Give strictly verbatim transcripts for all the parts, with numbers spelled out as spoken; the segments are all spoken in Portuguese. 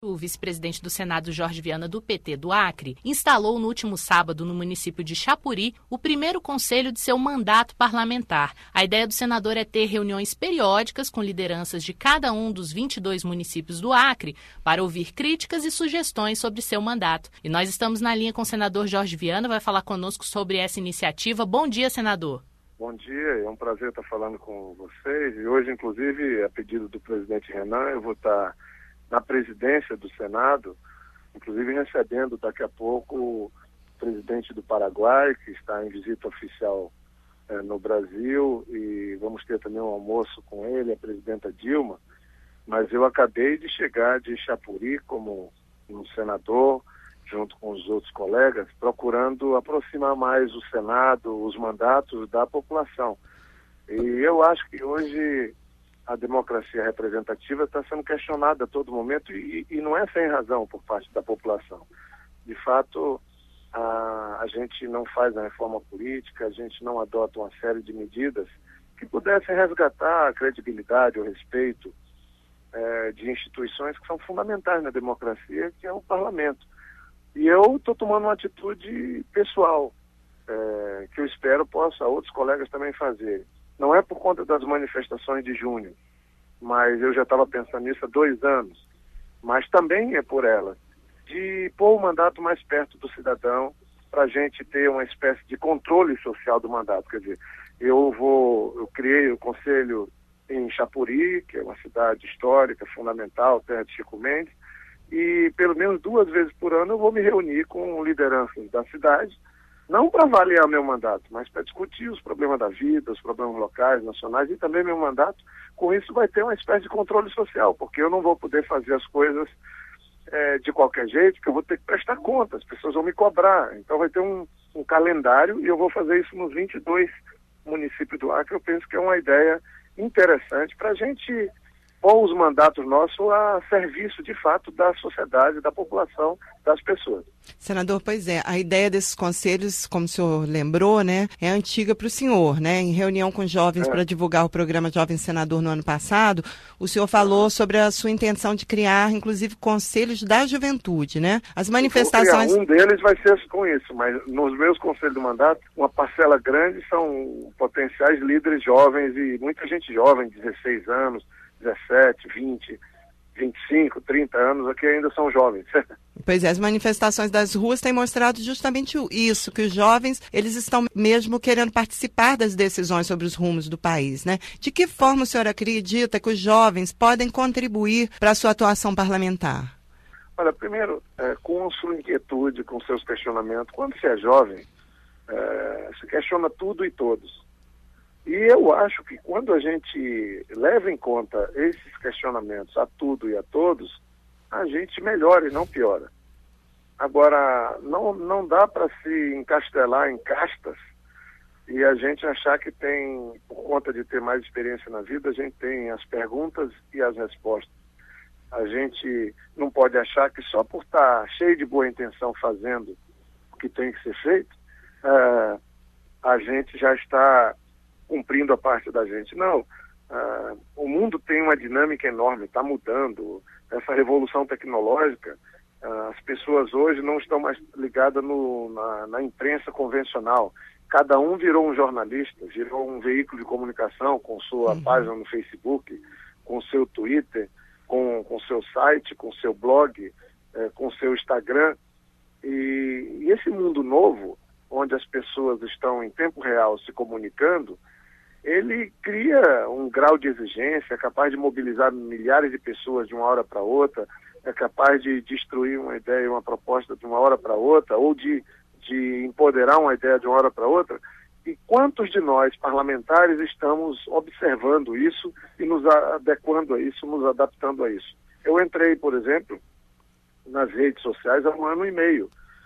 O vice-presidente do Senado, Jorge Viana, do P T do Acre, instalou no último sábado, no município de Chapuri, o primeiro conselho de seu mandato parlamentar. A ideia do senador é ter reuniões periódicas com lideranças de cada um dos vinte e dois municípios do Acre para ouvir críticas e sugestões sobre seu mandato. E nós estamos na linha com o senador Jorge Viana, vai falar conosco sobre essa iniciativa. Bom dia, senador. Bom dia, é um prazer estar falando com vocês. E hoje, inclusive, a pedido do presidente Renan, eu vou estar na presidência do Senado, inclusive recebendo daqui a pouco o presidente do Paraguai, que está em visita oficial eh, no Brasil, e vamos ter também um almoço com ele, a presidenta Dilma. Mas eu acabei de chegar de Chapuri como um senador, junto com os outros colegas, procurando aproximar mais o Senado, os mandatos da população. E eu acho que hoje a democracia representativa está sendo questionada a todo momento e, e não é sem razão por parte da população. De fato, a, a gente não faz a reforma política, a gente não adota uma série de medidas que pudessem resgatar a credibilidade, o respeito é, de instituições que são fundamentais na democracia, que é o parlamento. E eu estou tomando uma atitude pessoal, é, que eu espero possa outros colegas também fazerem. Não é por conta das manifestações de junho, mas eu já estava pensando nisso há dois anos, mas também é por ela, de pôr o mandato mais perto do cidadão, para a gente ter uma espécie de controle social do mandato. Quer dizer, eu vou, eu criei o conselho em Chapuri, que é uma cidade histórica, fundamental, terra de Chico Mendes, e pelo menos duas vezes por ano eu vou me reunir com lideranças da cidade, não para avaliar meu mandato, mas para discutir os problemas da vida, os problemas locais, nacionais e também meu mandato. Com isso vai ter uma espécie de controle social, porque eu não vou poder fazer as coisas é, de qualquer jeito, porque eu vou ter que prestar conta, as pessoas vão me cobrar. Então vai ter um, um calendário e eu vou fazer isso nos vinte e dois municípios do Acre. Eu penso que é uma ideia interessante para a gente pôr os mandatos nossos a serviço, de fato, da sociedade, da população, das pessoas. Senador, pois é, a ideia desses conselhos, como o senhor lembrou, né, é antiga para o senhor, né? Em reunião com jovens é. para divulgar o programa Jovem Senador no ano passado, o senhor falou sobre a sua intenção de criar, inclusive, conselhos da juventude, né? As manifestações... Um deles vai ser com isso, mas nos meus conselhos do mandato, uma parcela grande são potenciais líderes jovens e muita gente jovem, dezesseis anos, dezessete, vinte, vinte e cinco, trinta anos, aqui ainda são jovens. Pois é, as manifestações das ruas têm mostrado justamente isso, que os jovens, eles estão mesmo querendo participar das decisões sobre os rumos do país, né? De que forma o senhor acredita que os jovens podem contribuir para a sua atuação parlamentar? Olha, primeiro, é, com sua inquietude, com seus questionamentos, quando você é jovem, é, se questiona tudo e todos. E eu acho que quando a gente leva em conta esses questionamentos a tudo e a todos, a gente melhora e não piora. Agora, não, não dá para se encastelar em castas e a gente achar que tem, por conta de ter mais experiência na vida, a gente tem as perguntas e as respostas. A gente não pode achar que só por estar cheio de boa intenção fazendo o que tem que ser feito, uh, a gente já está cumprindo a parte da gente. Não, uh, o mundo tem uma dinâmica enorme, está mudando. Essa revolução tecnológica, uh, as pessoas hoje não estão mais ligadas no, na, na imprensa convencional. Cada um virou um jornalista, virou um veículo de comunicação com sua uhum. página no Facebook, com seu Twitter, com, com seu site, com seu blog, eh, com seu Instagram. E, e esse mundo novo, onde as pessoas estão em tempo real se comunicando, ele cria um grau de exigência, é capaz de mobilizar milhares de pessoas de uma hora para outra, é capaz de destruir uma ideia, uma proposta de uma hora para outra, ou de, de empoderar uma ideia de uma hora para outra. E quantos de nós, parlamentares, estamos observando isso e nos adequando a isso, nos adaptando a isso? Eu entrei, por exemplo, nas redes sociais há um ano e meio.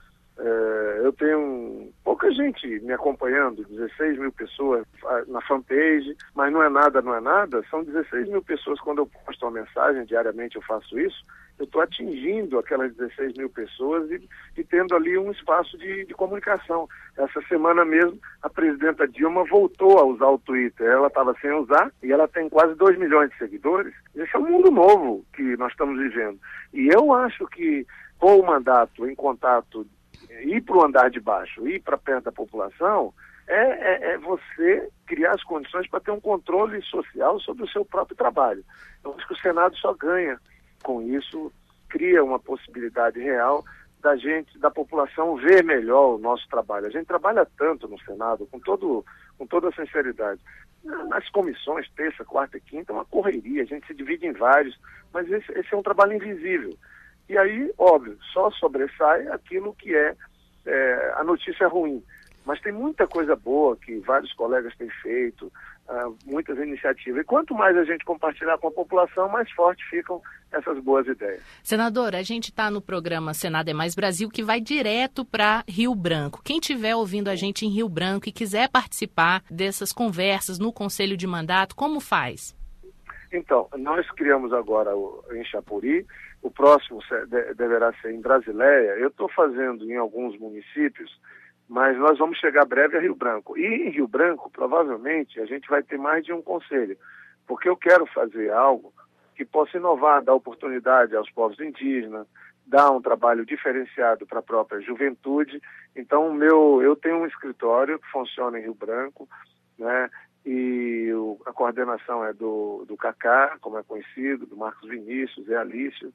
É, eu tenho pouca gente me acompanhando, dezesseis mil pessoas na fanpage, mas não é nada, não é nada, são dezesseis mil pessoas quando eu posto uma mensagem, diariamente eu faço isso, eu estou atingindo aquelas dezesseis mil pessoas e, e tendo ali um espaço de, de comunicação. Essa semana mesmo, a presidenta Dilma voltou a usar o Twitter. Ela estava sem usar e ela tem quase dois milhões de seguidores. Esse é um mundo novo que nós estamos vivendo. E eu acho que com o mandato em contato, ir para o andar de baixo, ir para perto da população, é, é, é você criar as condições para ter um controle social sobre o seu próprio trabalho. Eu acho que o Senado só ganha com isso, cria uma possibilidade real da gente, da população ver melhor o nosso trabalho. A gente trabalha tanto no Senado, com, todo, com toda a sinceridade. Nas comissões, terça, quarta e quinta, é uma correria, a gente se divide em vários, mas esse, esse é um trabalho invisível. E aí, óbvio, só sobressai aquilo que é, é a notícia ruim. Mas tem muita coisa boa que vários colegas têm feito, uh, muitas iniciativas. E quanto mais a gente compartilhar com a população, mais fortes ficam essas boas ideias. Senador, a gente está no programa Senado é Mais Brasil, que vai direto para Rio Branco. Quem estiver ouvindo a gente em Rio Branco e quiser participar dessas conversas no Conselho de Mandato, como faz? Então, nós criamos agora o, em Chapuri, o próximo deverá ser em Brasileia. Eu estou fazendo em alguns municípios, mas nós vamos chegar breve a Rio Branco. E em Rio Branco, provavelmente, a gente vai ter mais de um conselho, porque eu quero fazer algo que possa inovar, dar oportunidade aos povos indígenas, dar um trabalho diferenciado para a própria juventude. Então, meu, eu tenho um escritório que funciona em Rio Branco, né? E o, a coordenação é do, do Cacá, como é conhecido, do Marcos Vinícius, é Alício.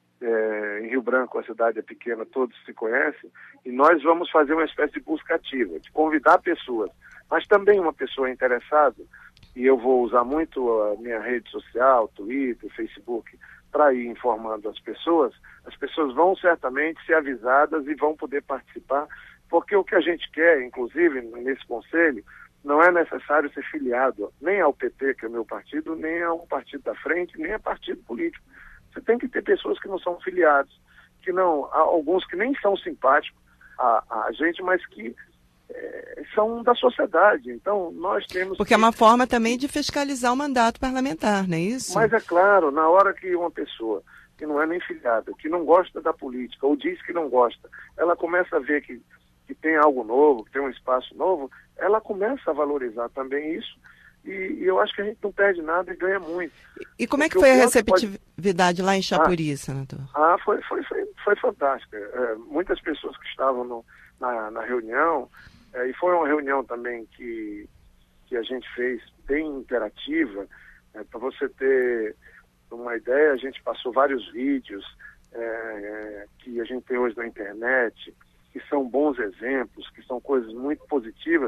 É, em Rio Branco, a cidade é pequena, todos se conhecem, e nós vamos fazer uma espécie de busca ativa, de convidar pessoas, mas também uma pessoa interessada, e eu vou usar muito a minha rede social, Twitter, Facebook, para ir informando as pessoas. As pessoas vão certamente ser avisadas e vão poder participar, porque o que a gente quer, inclusive, nesse conselho, não é necessário ser filiado nem ao P T, que é o meu partido, nem a um partido da frente, nem a partido político. Você tem que ter pessoas que não são filiados, que não, há alguns que nem são simpáticos a, a gente, mas que é, são da sociedade. Então, nós temos... Porque que... é uma forma também de fiscalizar o mandato parlamentar, não é isso? Mas é claro, na hora que uma pessoa que não é nem filiada, que não gosta da política, ou diz que não gosta, ela começa a ver que, que tem algo novo, que tem um espaço novo, ela começa a valorizar também isso. E, e eu acho que a gente não perde nada e ganha muito. E como é que foi a receptividade pode... lá em Chapuri, ah, senador? Ah, foi, foi, foi, foi fantástica. É, muitas pessoas que estavam no, na, na reunião, é, e foi uma reunião também que, que a gente fez bem interativa. É, para você ter uma ideia, a gente passou vários vídeos é, é, que a gente tem hoje na internet, que são bons exemplos, que são coisas muito positivas.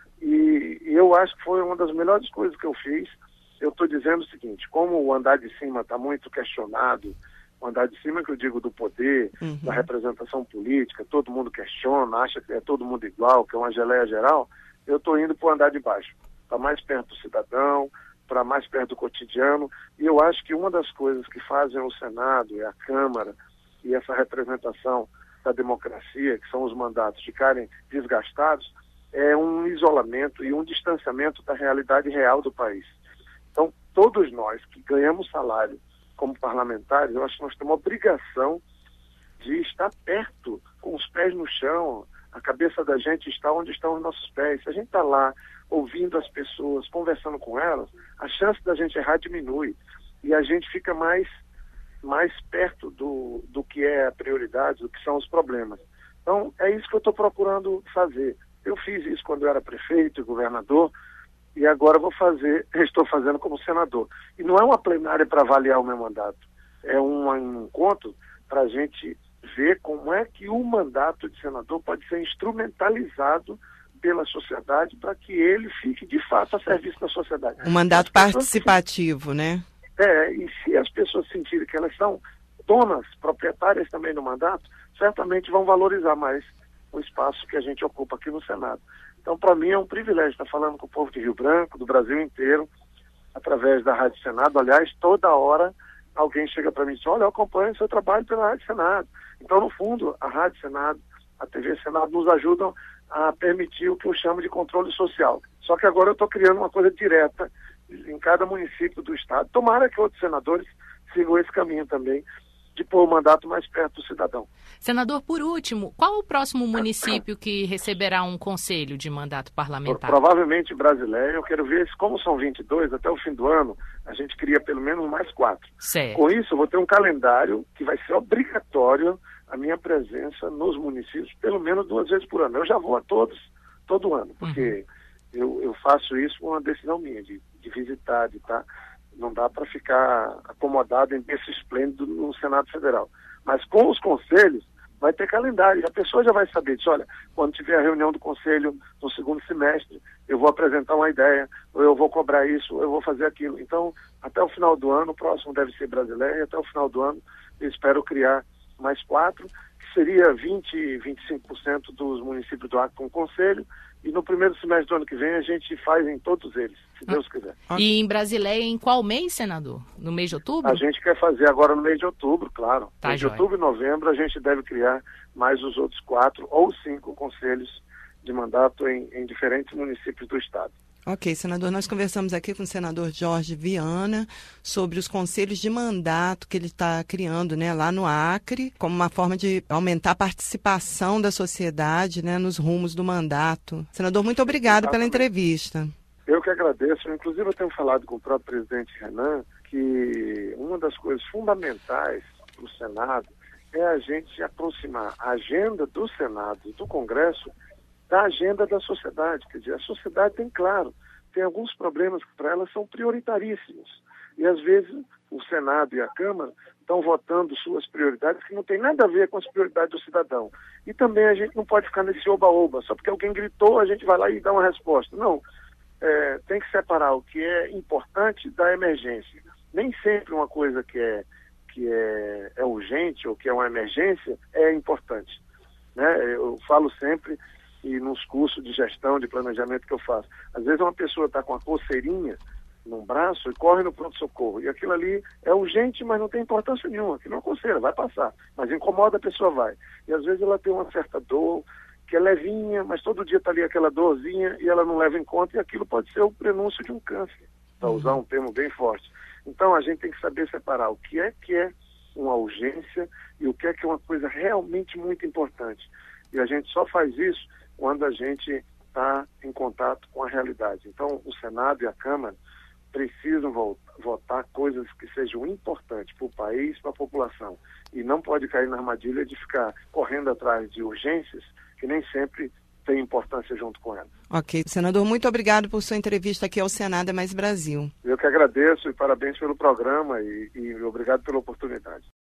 E, e eu acho que foi uma das melhores coisas que eu fiz. Eu estou dizendo o seguinte, como o andar de cima está muito questionado, o andar de cima que eu digo do poder, uhum. da representação política, todo mundo questiona, acha que é todo mundo igual, que é uma geleia geral, eu estou indo para o andar de baixo, para mais perto do cidadão, para mais perto do cotidiano, e eu acho que uma das coisas que fazem o Senado e a Câmara e essa representação da democracia, que são os mandatos, ficarem desgastados, é um isolamento e um distanciamento da realidade real do país. Então, todos nós que ganhamos salário como parlamentares, eu acho que nós temos uma obrigação de estar perto, com os pés no chão, a cabeça da gente está onde estão os nossos pés. Se a gente está lá ouvindo as pessoas, conversando com elas, a chance da gente errar diminui e a gente fica mais, mais perto do, do que é a prioridade, do que são os problemas. Então, é isso que eu estou procurando fazer. Eu fiz isso quando eu era prefeito e governador, e agora vou fazer, estou fazendo como senador. E não é uma plenária para avaliar o meu mandato, é um encontro para a gente ver como é que o mandato de senador pode ser instrumentalizado pela sociedade para que ele fique, de fato, a serviço da sociedade. Um mandato participativo, se... né? É, e se as pessoas sentirem que elas são donas, proprietárias também do mandato, certamente vão valorizar mais o espaço que a gente ocupa aqui no Senado. Então, para mim, é um privilégio estar falando com o povo de Rio Branco, do Brasil inteiro, através da Rádio Senado. Aliás, toda hora alguém chega para mim e diz, olha, eu acompanho o seu trabalho pela Rádio Senado. Então, no fundo, a Rádio Senado, a T V Senado nos ajudam a permitir o que eu chamo de controle social. Só que agora eu estou criando uma coisa direta em cada município do estado. Tomara que outros senadores sigam esse caminho também de pôr o mandato mais perto do cidadão. Senador, por último, qual o próximo município que receberá um conselho de mandato parlamentar? Provavelmente Brasileia. Eu quero ver, como são vinte e dois, até o fim do ano, a gente cria pelo menos mais quatro. Certo. Com isso, eu vou ter um calendário que vai ser obrigatório a minha presença nos municípios, pelo menos duas vezes por ano. Eu já vou a todos, todo ano, porque uhum. eu, eu faço isso por uma decisão minha, de, de visitar, de estar... Não dá para ficar acomodado em berço esplêndido no Senado Federal. Mas com os conselhos, vai ter calendário. A pessoa já vai saber, diz, olha, quando tiver a reunião do conselho no segundo semestre, eu vou apresentar uma ideia, ou eu vou cobrar isso, ou eu vou fazer aquilo. Então, até o final do ano, o próximo deve ser Brasileia, e até o final do ano eu espero criar mais quatro, que seria vinte, vinte e cinco por cento dos municípios do Acre com conselho, e no primeiro semestre do ano que vem a gente faz em todos eles, se Deus quiser. E em Brasileia, em qual mês, senador? No mês de outubro? A gente quer fazer agora no mês de outubro, claro. Tá, mês de joia. outubro e novembro a gente deve criar mais os outros quatro ou cinco conselhos de mandato em, em diferentes municípios do estado. Ok, senador, nós conversamos aqui com o senador Jorge Viana sobre os conselhos de mandato que ele está criando, né, lá no Acre, como uma forma de aumentar a participação da sociedade, né, nos rumos do mandato. Senador, muito obrigado pela entrevista. Eu que agradeço. Inclusive, eu tenho falado com o próprio presidente Renan que uma das coisas fundamentais para o Senado é a gente aproximar a agenda do Senado e do Congresso da agenda da sociedade. Quer dizer, a sociedade tem, claro, tem alguns problemas que para ela são prioritaríssimos. E, às vezes, o Senado e a Câmara estão votando suas prioridades que não tem nada a ver com as prioridades do cidadão. E também a gente não pode ficar nesse oba-oba, só porque alguém gritou, a gente vai lá e dá uma resposta. Não, é, tem que separar o que é importante da emergência. Nem sempre uma coisa que é, que é, é urgente ou que é uma emergência é importante, né? Eu falo sempre... e nos cursos de gestão, de planejamento que eu faço. Às vezes uma pessoa está com uma coceirinha num braço e corre no pronto-socorro. E aquilo ali é urgente, mas não tem importância nenhuma. Aquilo é uma coceira, vai passar. Mas incomoda, a pessoa vai. E às vezes ela tem uma certa dor, que é levinha, mas todo dia está ali aquela dorzinha e ela não leva em conta, e aquilo pode ser o prenúncio de um câncer, para usar um termo bem forte. Então a gente tem que saber separar o que é que é uma urgência e o que é que é uma coisa realmente muito importante. E a gente só faz isso quando a gente está em contato com a realidade. Então, o Senado e a Câmara precisam votar coisas que sejam importantes para o país, para a população. E não pode cair na armadilha de ficar correndo atrás de urgências que nem sempre tem importância junto com elas. Ok. Senador, muito obrigado por sua entrevista aqui ao Senado é Mais Brasil. Eu que agradeço e parabéns pelo programa e, e obrigado pela oportunidade.